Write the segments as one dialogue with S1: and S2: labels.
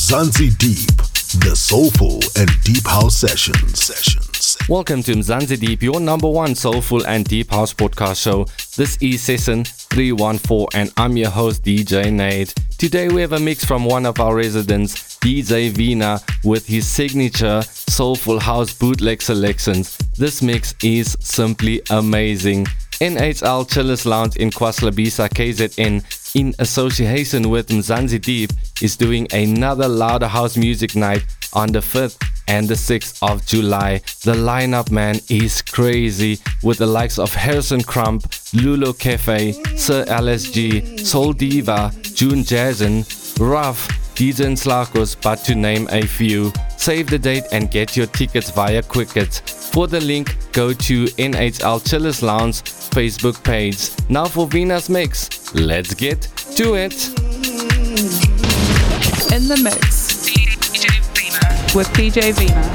S1: Mzansi Deep, the soulful and deep house sessions.
S2: Welcome to Mzansi Deep, your number one soulful and deep house podcast show. This is session 314 and I'm your host DJ Nate. Today we have a mix from one of our residents, DJ Vina, with his signature soulful house bootleg selections. This mix is simply amazing. NHL Chillers Lounge in KwaZlabisa, KZN, in association with Mzansi Deep, is doing another louder house music night on the 5th and the 6th of July. The lineup, man, is crazy, with the likes of Harrison Crump, Lulo Cafe, Sir LSG, Soul Diva, June Jazzin, Ruff, DJ Slakos, but to name a few. Save the date and get your tickets via Quicket. For the link, go to NHL Chillers Lounge Facebook page. Now for Vina's mix. Let's get to it.
S3: In the mix with DJ Vina.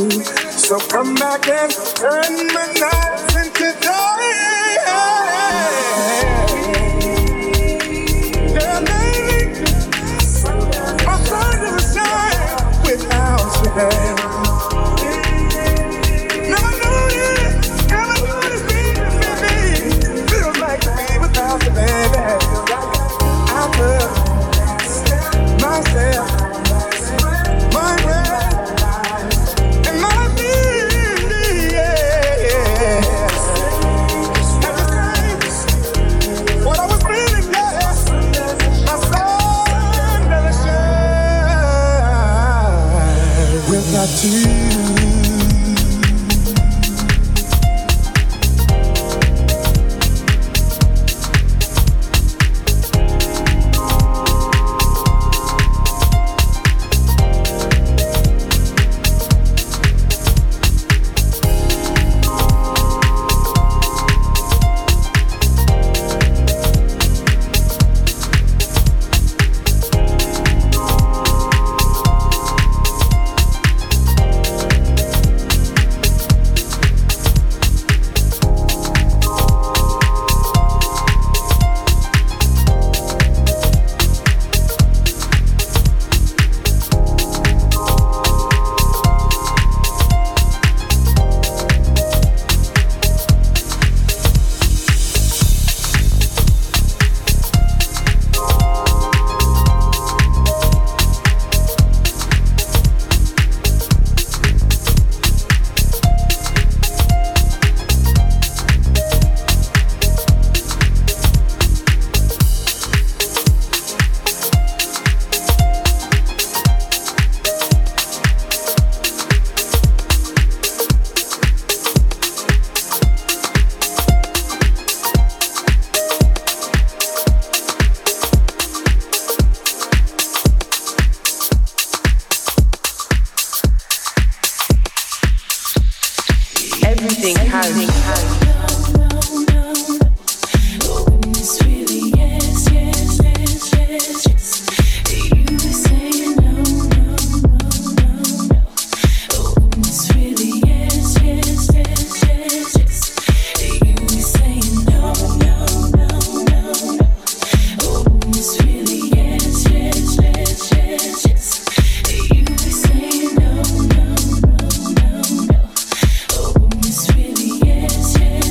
S4: So come back and turn my nights into day. Yeah, baby, my sun never shine without you. Never knew this baby. Feels like to be without you, baby. I put myself, my breath, and my being, yes. Everything, what I was feeling, yes. My sun never shines without you.
S5: Yes,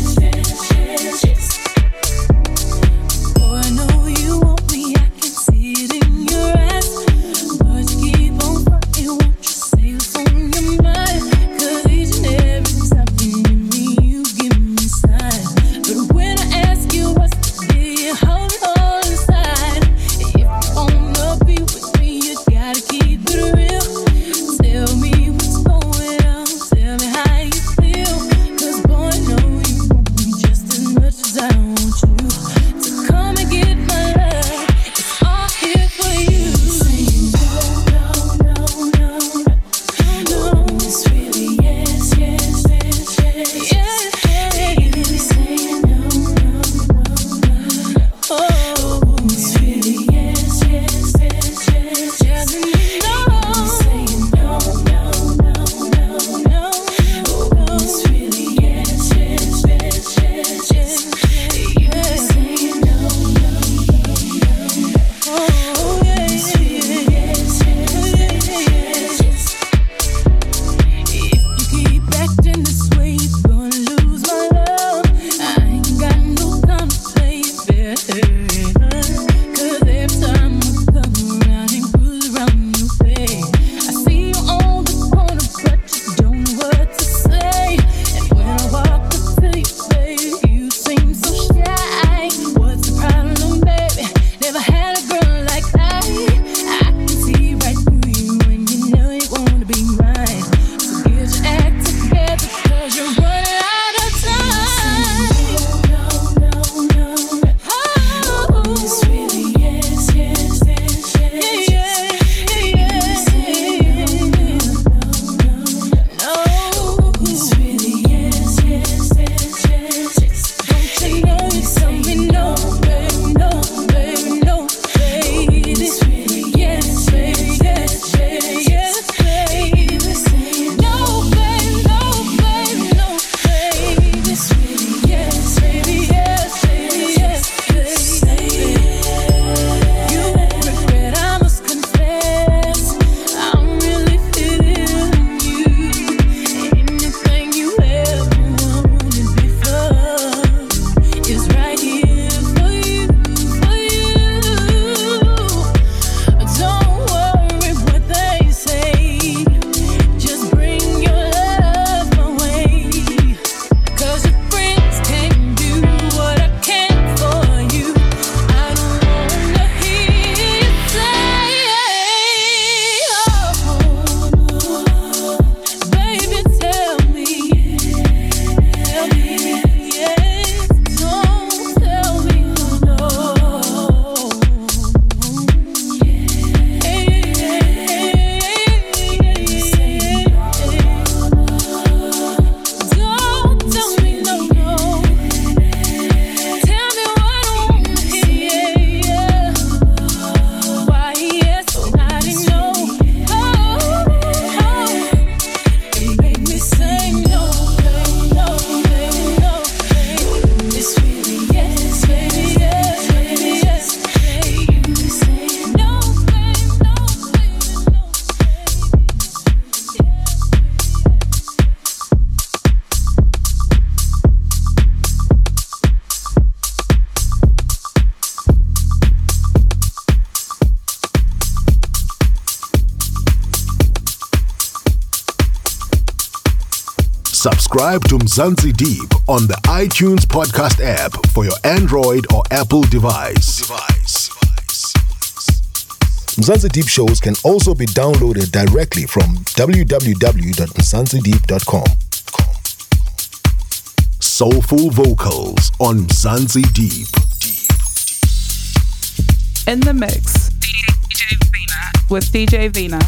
S1: Subscribe to Mzansi Deep on the iTunes podcast app for your Android or Apple device. Mzansi Deep shows can also be downloaded directly from www.mzansideep.com. Soulful vocals on Mzansi Deep.
S3: In the mix with DJ Vina.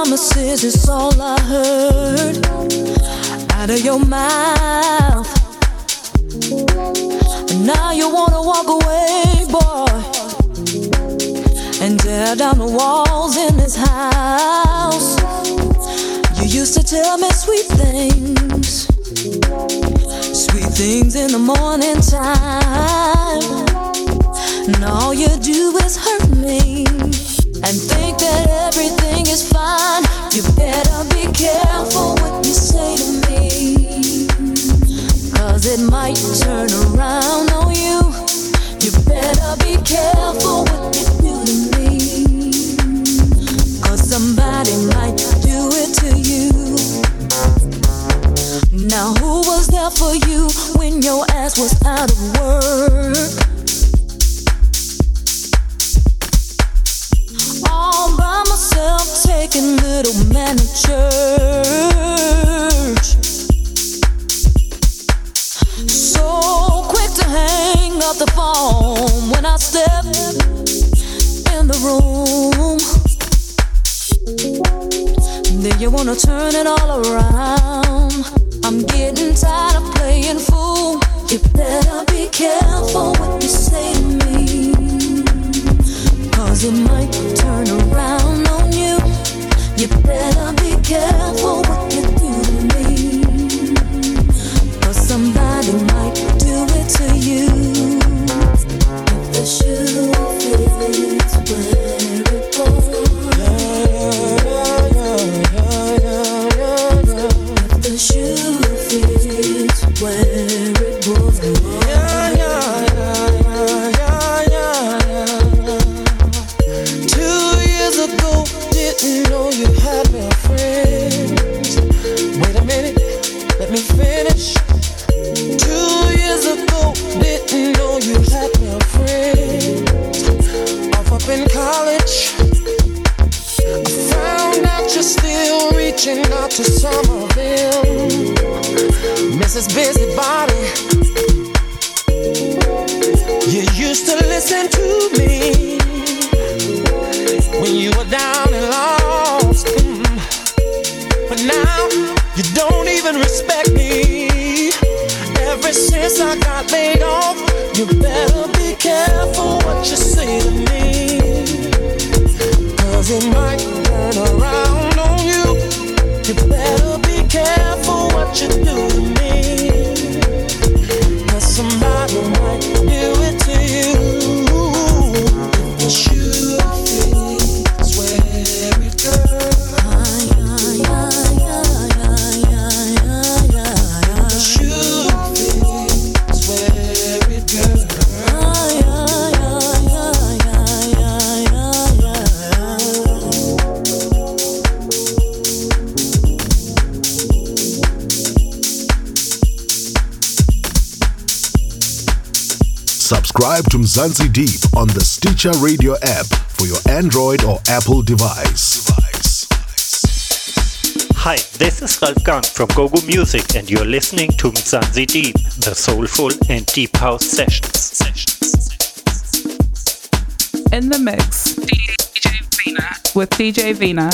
S5: promises is all I heard out of your mouth. And now you wanna walk away, boy, and tear down the walls in this house. You used to tell me sweet things in the morning time. And all you do is hurt me and think that everything is fine. You better be careful what you say to me, 'cause it might turn around on you. You better be careful what you do to me, 'cause somebody might do it to you. Now who was there for you when your ass was out of work? All by myself, taking little man to church. So quick to hang up the phone when I step in the room. Then you wanna turn it all around. I'm getting tired of playing fool. You better be careful what you say to me, 'cause it might turn around on you. You better be careful what you do to me, 'cause somebody might do it to you. If the shoe fits where it goes, if the shoe fits where it goes. 2 years ago, didn't know you had male friends. Wait a minute, let me finish. 2 years ago, didn't know you had male friends. Off up in college, I found out you're still reaching out to some of them. Mrs. Busybody, you used to listen to me when you were down and lost. But now you don't even respect me. Ever since I got laid off, you better be careful what you say to me, 'cause it might turn around on you. You better be careful what you do to me, 'cause somebody might do it to you. If the shoe fits where it goes, if the shoe fits where it goes.
S1: Subscribe to Mzansi Deep on the Stitcher Radio app for your Android or Apple device.
S6: Hi, this is Ralf Gang from GoGo Music and you're listening to Mzansi Deep, the soulful and deep house sessions.
S3: In the mix with DJ Vina.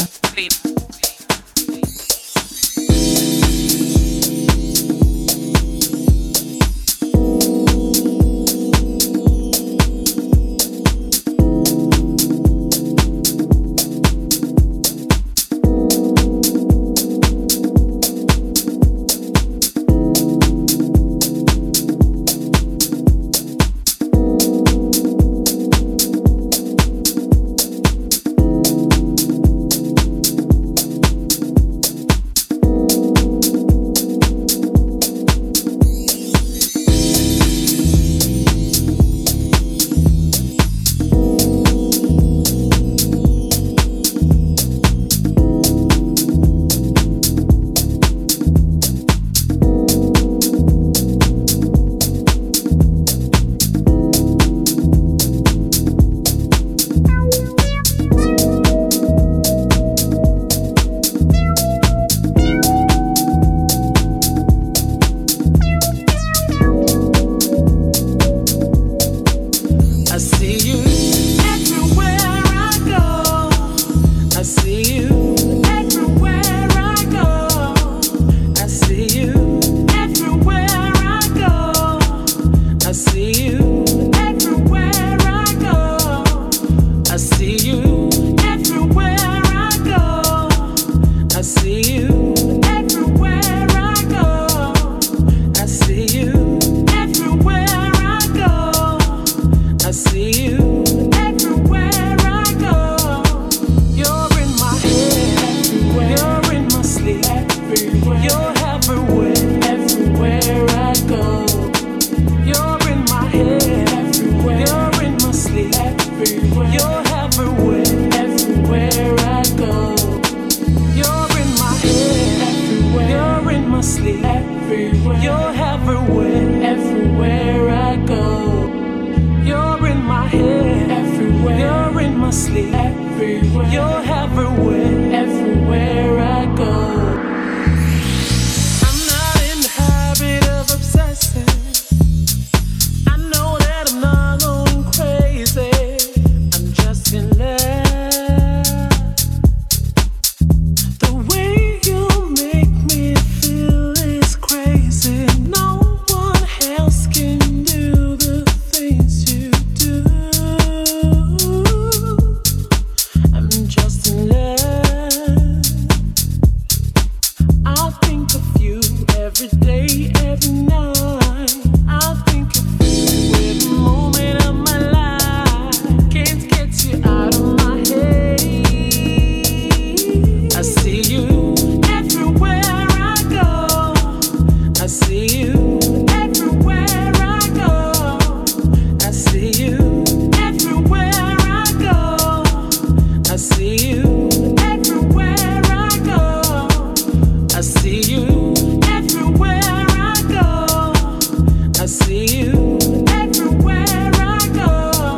S5: everywhere. You're everywhere, everywhere I go. I'm not in the habit of obsessing. I know that I'm not going crazy. I'm just in love. The way you make me feel is crazy. No one else can do the things you do. I'm just in love. I'll think of you every day, every night. I'll think of you every moment of my life. Can't get you out of my head. I see you everywhere I go. I see you everywhere I go. I see you everywhere I go. I see you everywhere I go. I see you everywhere I go. I see you everywhere I go.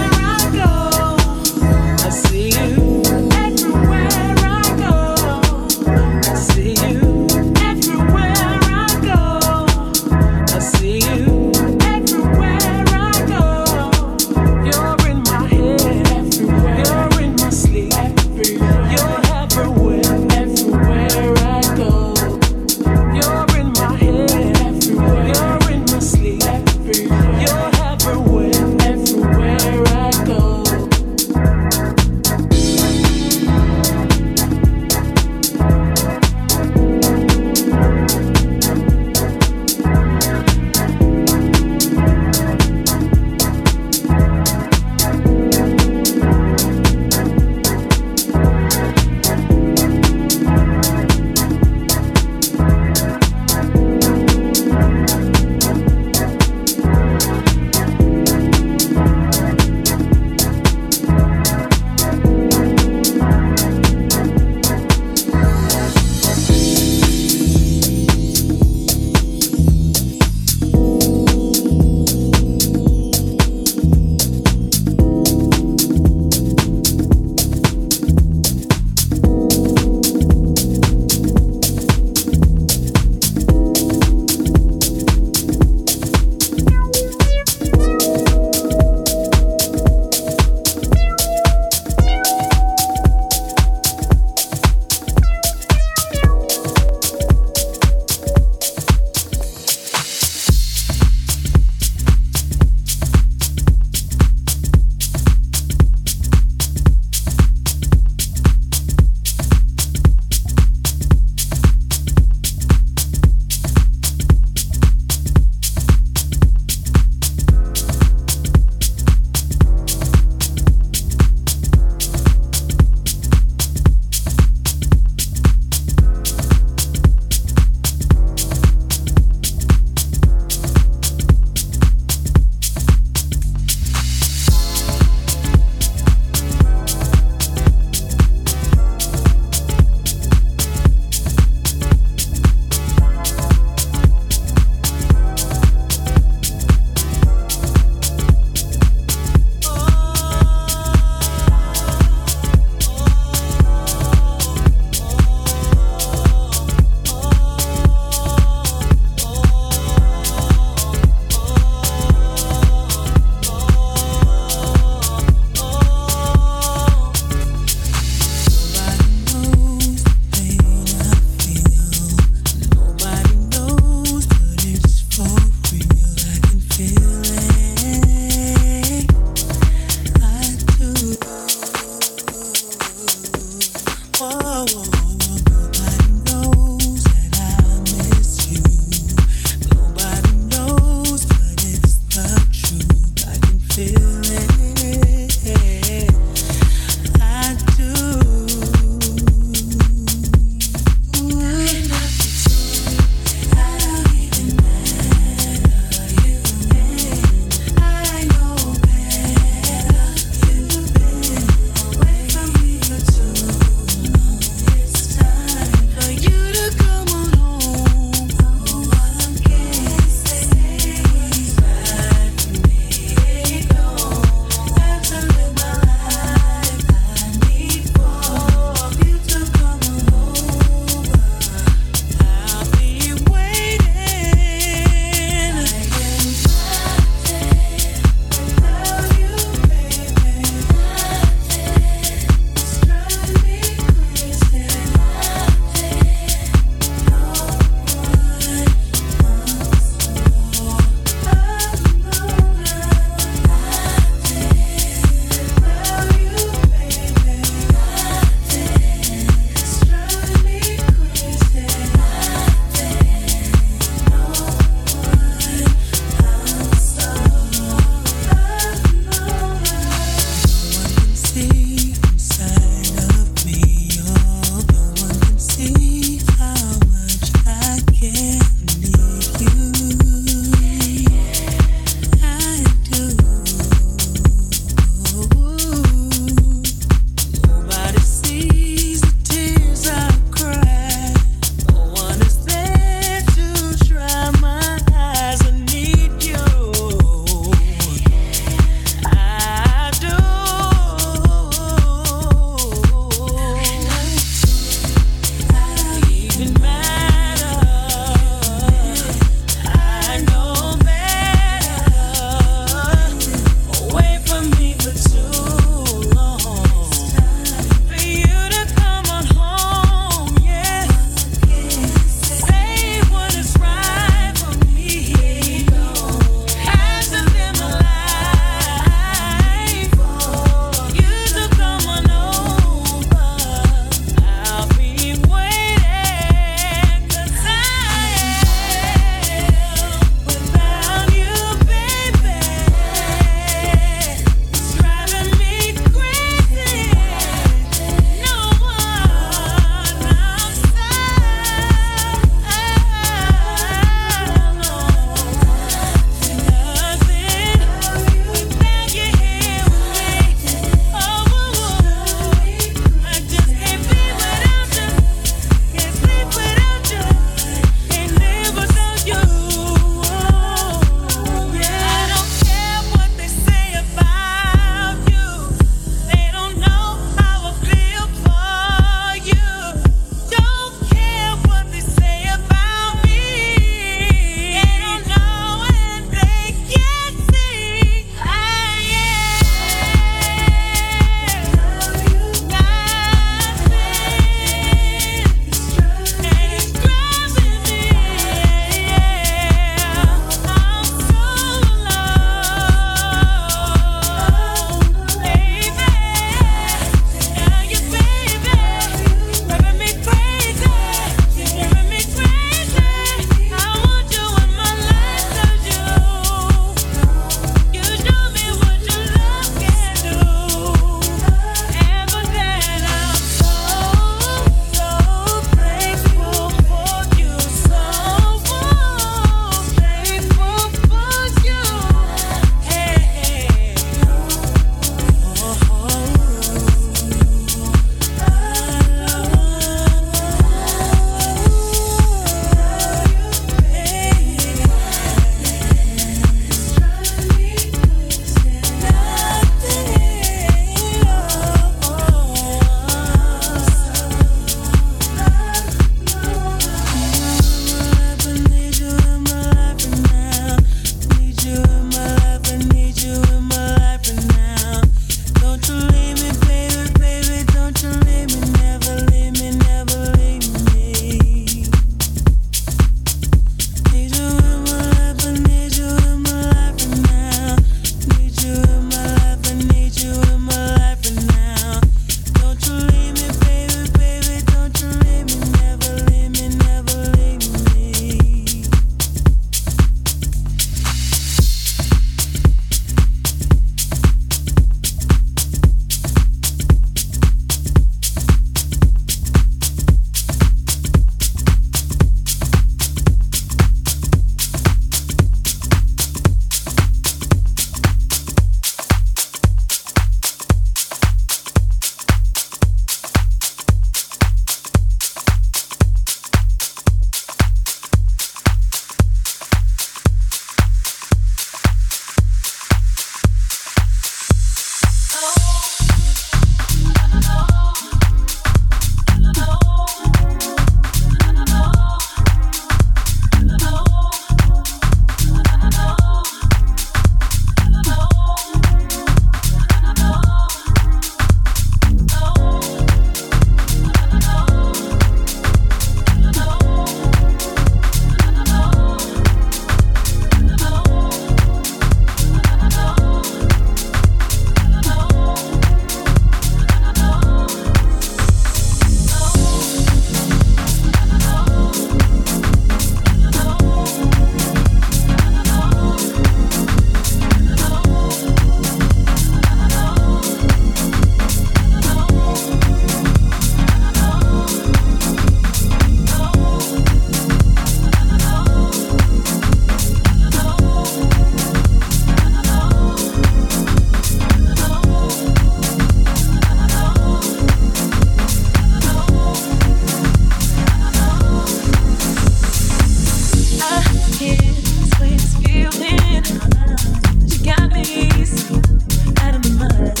S5: feeling. You got me out of my mind.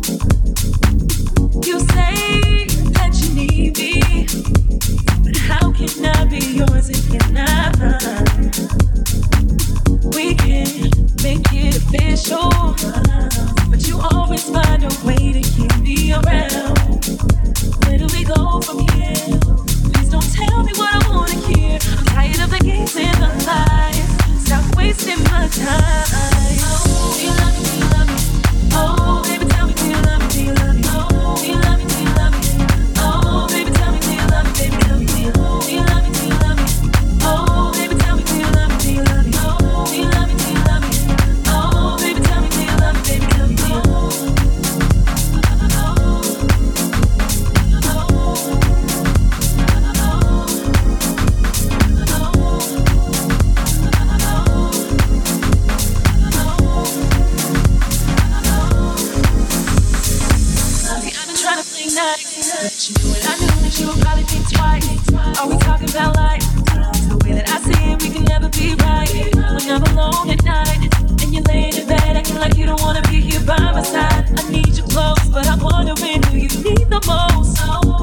S5: You say that you need me, but how can I be yours if you're not mine? We can make it official, but you always find a way to keep me around. Where do we go from here? Please don't tell me what I wanna hear. I'm tired of the games and the lies. Stop wasting my time. Oh, do you love me? Do you love me? Oh, baby, tell me, do you love me? Do you love me? Oh, do you love me? Do you love me? Oh, baby, tell me, do you love me? Baby, tell me, do you love me? Do you love me? Do you love me? Oh, baby, tell me, do you love me? Do you love me? Oh, do you love me? Do you love me? Oh, baby, tell me, do you love me? Baby, tell me, do you love me? But you knew it, I knew that you would probably think twice. Are we talking about life? The way that I see it, we can never be right. When I'm alone at night and you're laying in bed acting like you don't wanna be here by my side. I need you close, but I'm wondering who you need the most.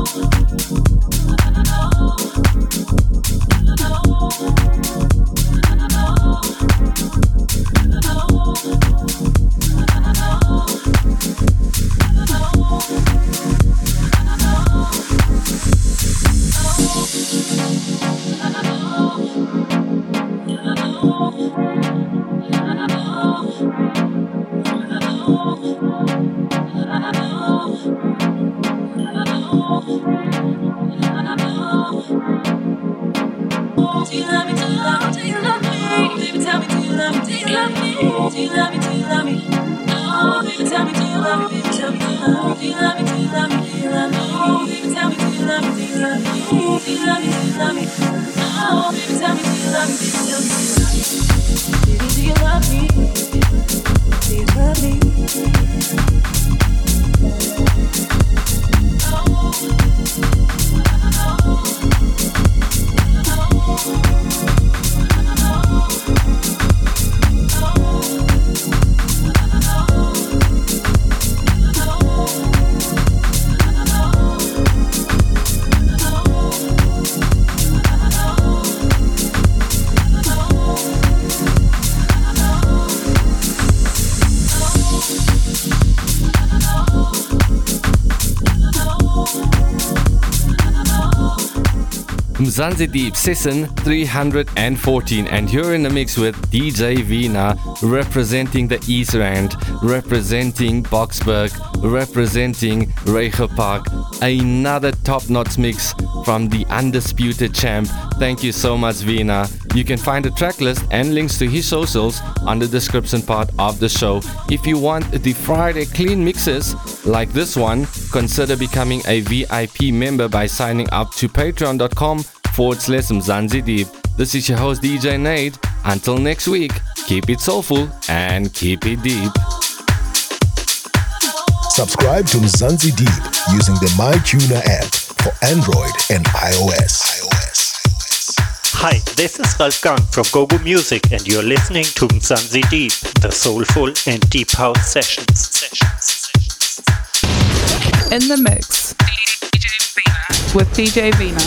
S2: Mzansi Deep Session 314, and you're in the mix with DJ Vina, representing the East Rand, representing Boksburg, representing Reiger Park. Another top-notch mix from the undisputed champ. Thank you so much, Vina. You can find the track list and links to his socials on the description part of the show. If you want the Friday clean mixes like this one, consider becoming a VIP member by signing up to patreon.com/Mzansi Deep. This is your host DJ Nate. Until next week, keep it soulful and keep it deep.
S1: Subscribe to Mzansi Deep using the MyTuner app for Android and iOS.
S6: Hi, this is Ralf Gang from Gogo Music, and you're listening to Mzansi Deep, the soulful and deep house sessions.
S3: In the mix with DJ Vina.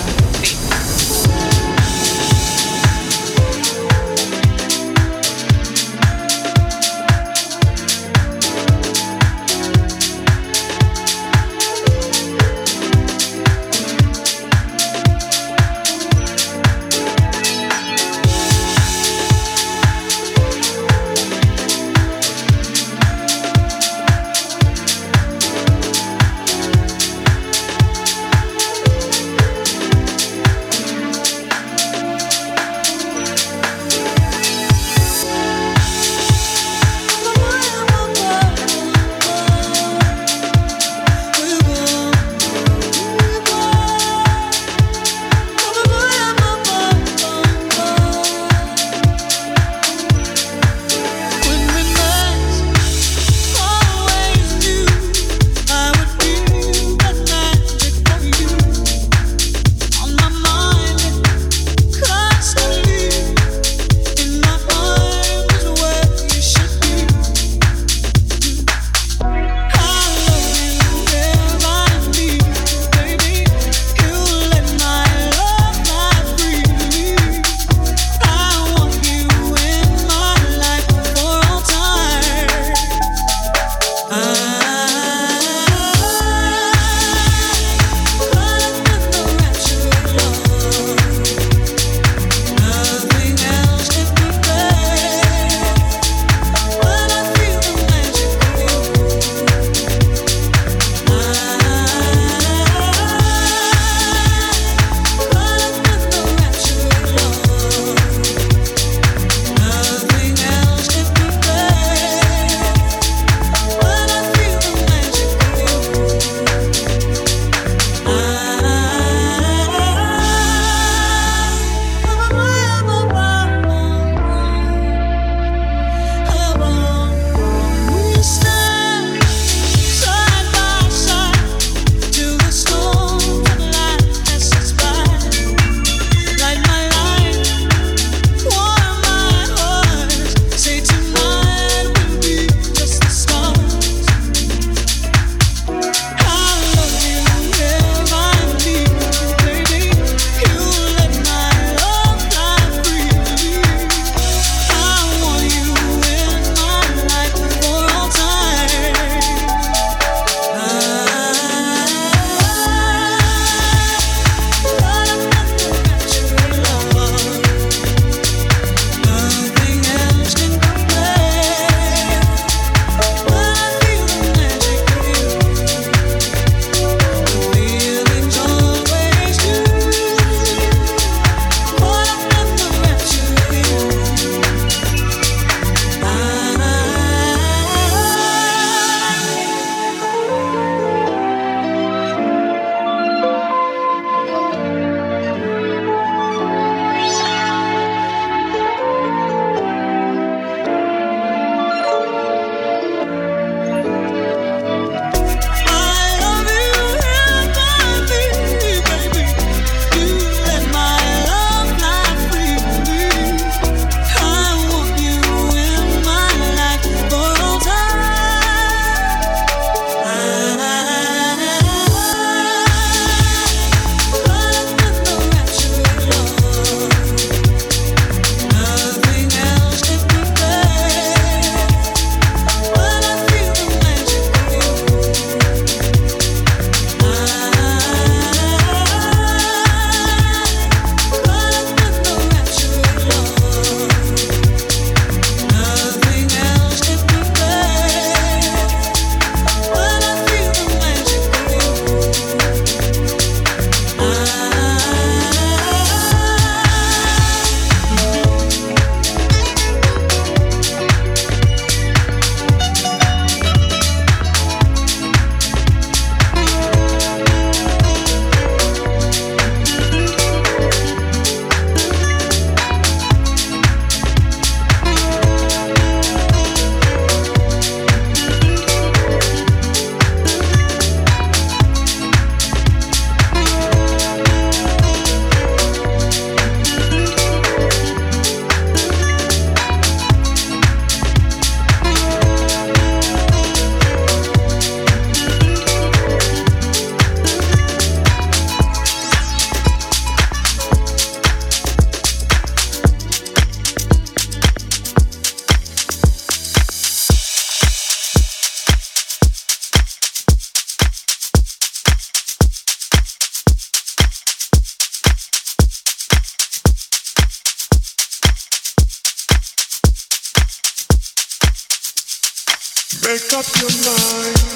S4: Make up your mind.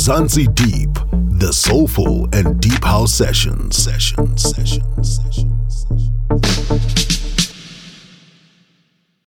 S1: Mzansi Deep, the soulful and deep house sessions.